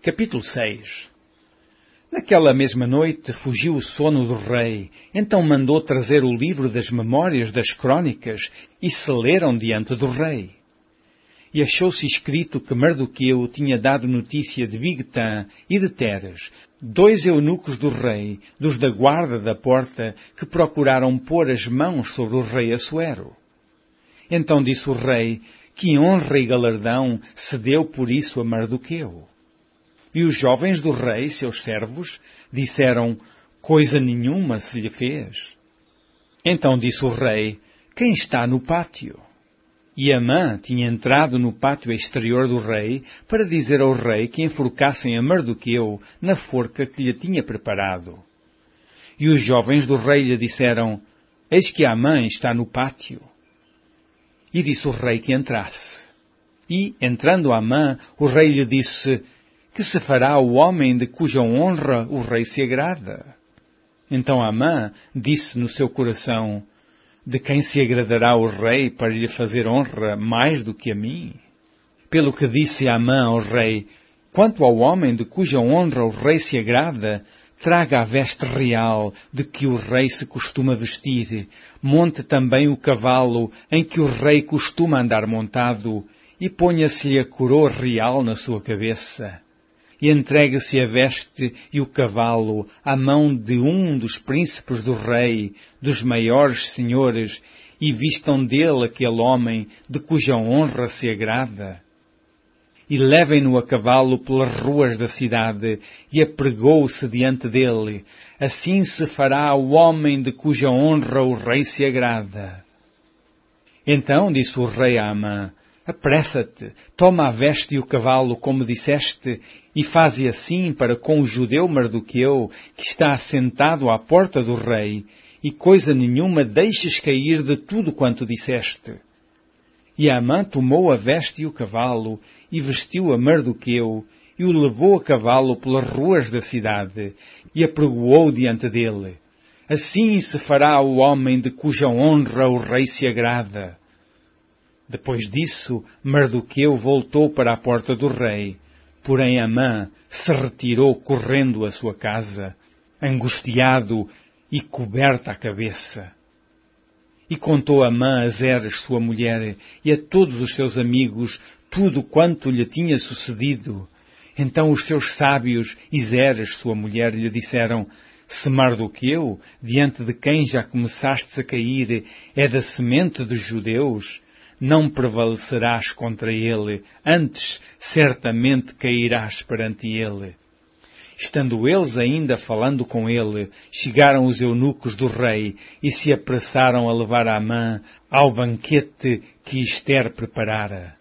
Capítulo 6. Naquela mesma noite fugiu o sono do rei, então mandou trazer o livro das memórias das crônicas e se leram diante do rei. E achou-se escrito que Mardoqueu tinha dado notícia de Bigtã e de Teras, 2 eunucos do rei, dos da guarda da porta, que procuraram pôr as mãos sobre o rei Assuero. Então disse o rei que honra e galardão se deu por isso a Mardoqueu. E os jovens do rei, seus servos, disseram, coisa nenhuma se lhe fez. Então disse o rei, quem está no pátio? E Amã tinha entrado no pátio exterior do rei para dizer ao rei que enforcassem a Mardoqueu na forca que lhe tinha preparado. E os jovens do rei lhe disseram, eis que Amã está no pátio. E disse o rei que entrasse. E, entrando Amã, o rei lhe disse, que se fará o homem de cuja honra o rei se agrada? Então Amã disse no seu coração, de quem se agradará o rei para lhe fazer honra mais do que a mim? Pelo que disse Amã ao rei, quanto ao homem de cuja honra o rei se agrada, traga a veste real de que o rei se costuma vestir, monte também o cavalo em que o rei costuma andar montado, e ponha-se-lhe a coroa real na sua cabeça. E entregue-se a veste e o cavalo à mão de um dos príncipes do rei, dos maiores senhores, e vistam dele aquele homem de cuja honra se agrada. E levem-no a cavalo pelas ruas da cidade, e apregou-se diante dele. Assim se fará o homem de cuja honra o rei se agrada. Então disse o rei a Amã, apressa-te, toma a veste e o cavalo, como disseste, e faze assim para com o judeu Mardoqueu, que está assentado à porta do rei, e coisa nenhuma deixes cair de tudo quanto disseste. E Amã tomou a veste e o cavalo, e vestiu a Mardoqueu, e o levou a cavalo pelas ruas da cidade, e apregoou diante dele. Assim se fará o homem de cuja honra o rei se agrada. Depois disso, Mardoqueu voltou para a porta do rei, porém Amã se retirou correndo à sua casa, angustiado e coberta a cabeça. E contou Amã a Zeres, sua mulher, e a todos os seus amigos, tudo quanto lhe tinha sucedido. Então os seus sábios e Zeres, sua mulher, lhe disseram, se Mardoqueu, diante de quem já começastes a cair, é da semente dos judeus, não prevalecerás contra ele, antes certamente cairás perante ele. Estando eles ainda falando com ele, chegaram os eunucos do rei e se apressaram a levar Amã ao banquete que Ester preparara.